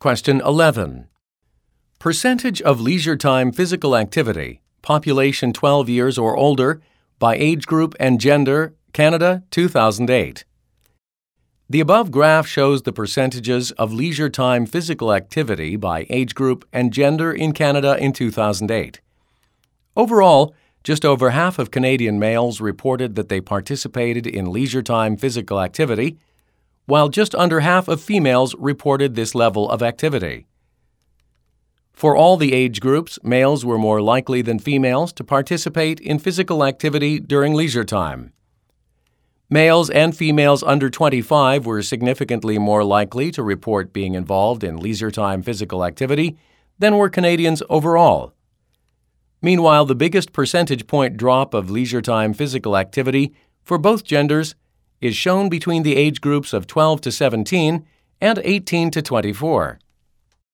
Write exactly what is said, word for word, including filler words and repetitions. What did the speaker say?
Question eleven. Percentage of leisure time physical activity, population twelve years or older, by age group and gender, Canada, two thousand eight. The above graph shows the percentages of leisure time physical activity by age group and gender in Canada in two thousand eight. Overall, just over half of Canadian males reported that they participated in leisure time physical activity, while just under half of females reported this level of activity. For all the age groups, males were more likely than females to participate in physical activity during leisure time. Males and females under twenty-five were significantly more likely to report being involved in leisure time physical activity than were Canadians overall. Meanwhile, the biggest percentage point drop of leisure time physical activity for both genders is shown between the age groups of twelve to seventeen and eighteen to twenty-four.